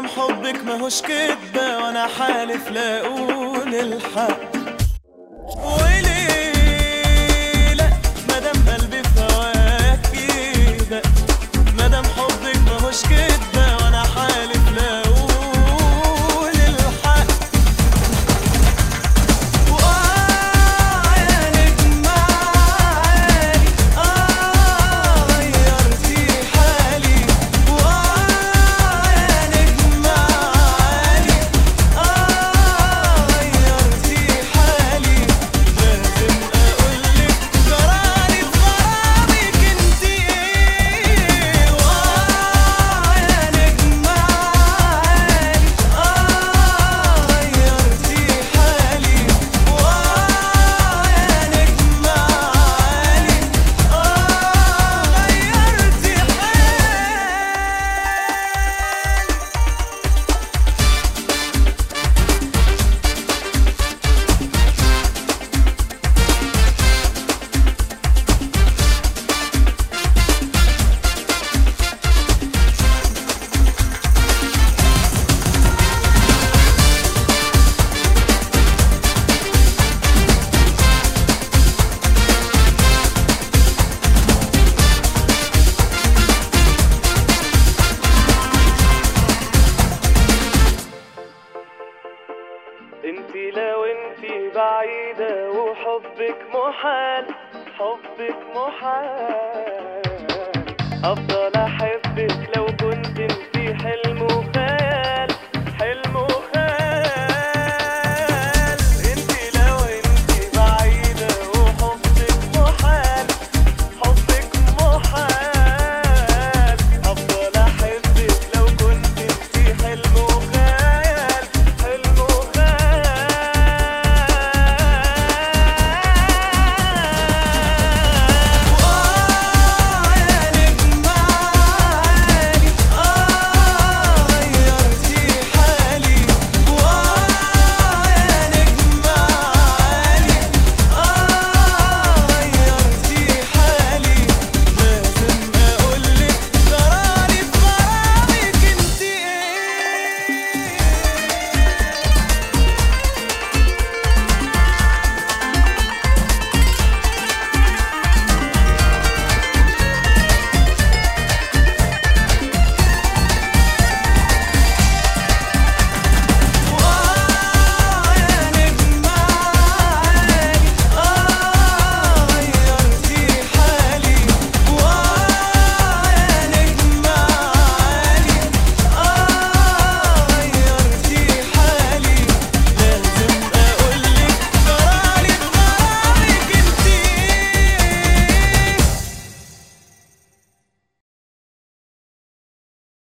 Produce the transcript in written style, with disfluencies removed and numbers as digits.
مادام حبك ماهوش كدبة وانا حالف لا اقول الحق. وليه لا مادام قلبي في هواك كده، مادام حبك ماهوش كدبة وانا حالف لا اقول الحق. يا نجم عالي غيرتي حالي. يا نجم عالي غيرتي حالي. لازم اقولك جرالي في غرامك انتي ايه. يا نجم عالي غيرتي حالي. يا نجم عالي غيرتي انتي لو انتي بعيدة وحبك محال، حبك محال، افضل احب